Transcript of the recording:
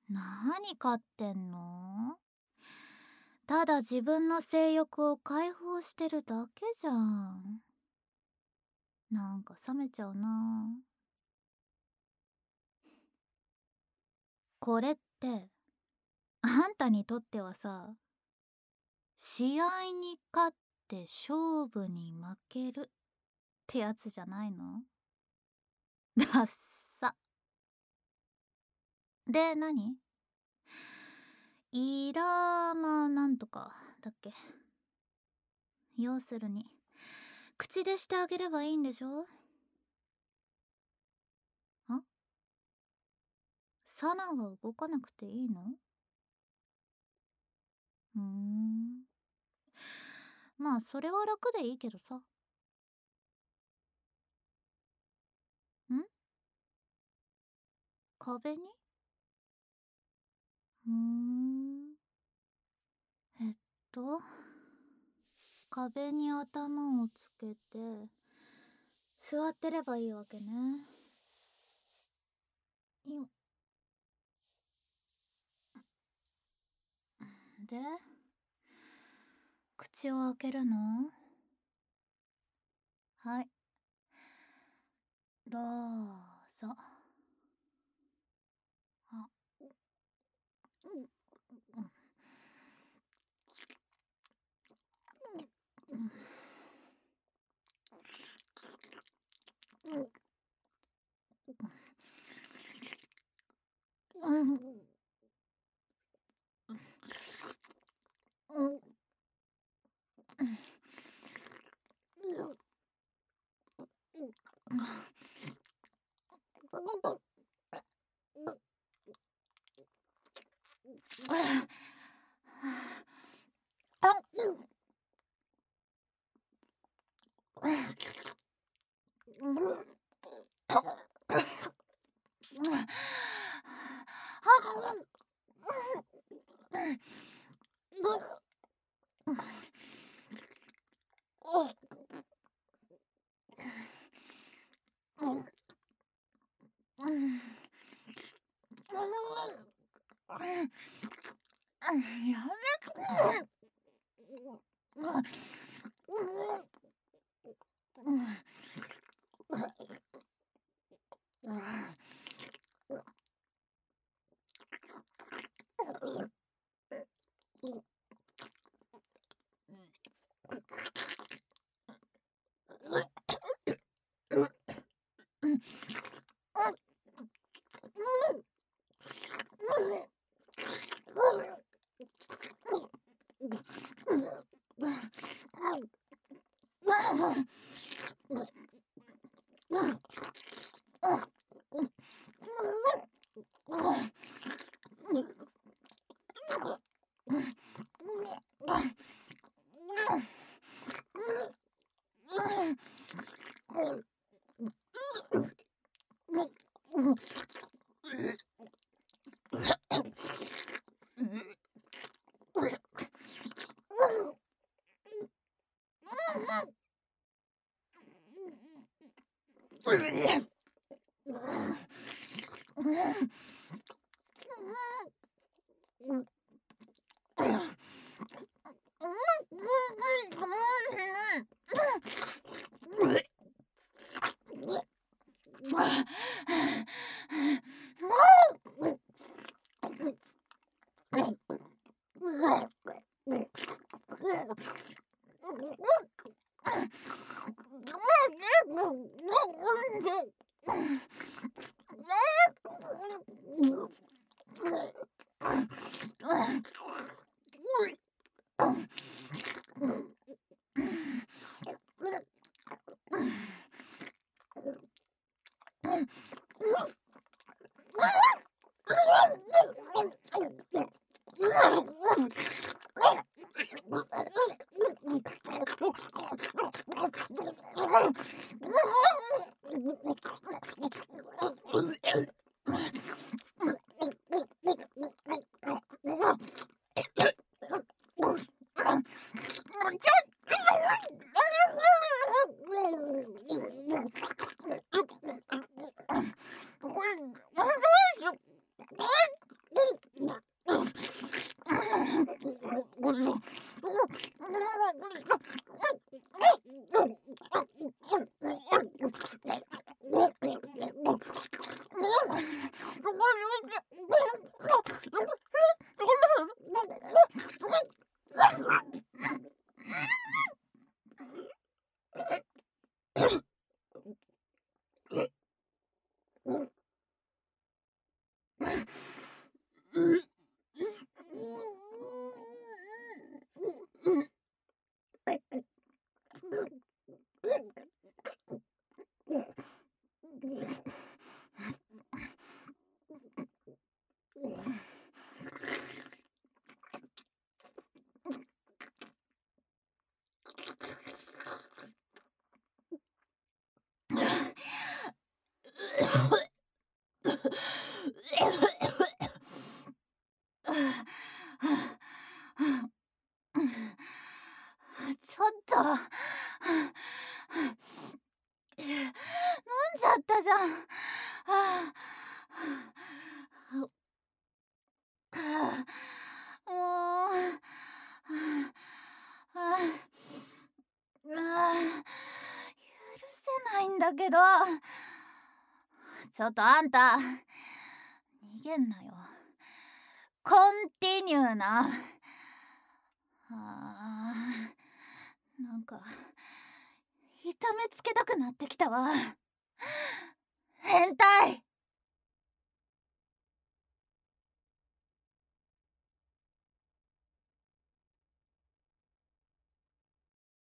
何飼ってんの？ただ自分の性欲を解放してるだけじゃん。なんか冷めちゃうな。これってあんたにとってはさ、試合に勝って勝負に負けるってやつじゃないの？ダッサ。で、何？イラマなんとかだっけ？要するに口でしてあげればいいんでしょ？あ、サナは動かなくていいの？まあそれは楽でいいけどさ。ん？壁に？うーん。えっと壁に頭をつけて座ってればいいわけね。よで、口を開けるの？はい、どうぞ。あ、うんうんうんうんやめて。 ちょっと飲んじゃったじゃん。もう許せないんだけど。ちょっとあんた逃げんなよ。コンティニューな。なんか痛めつけたくなってきたわ。変態。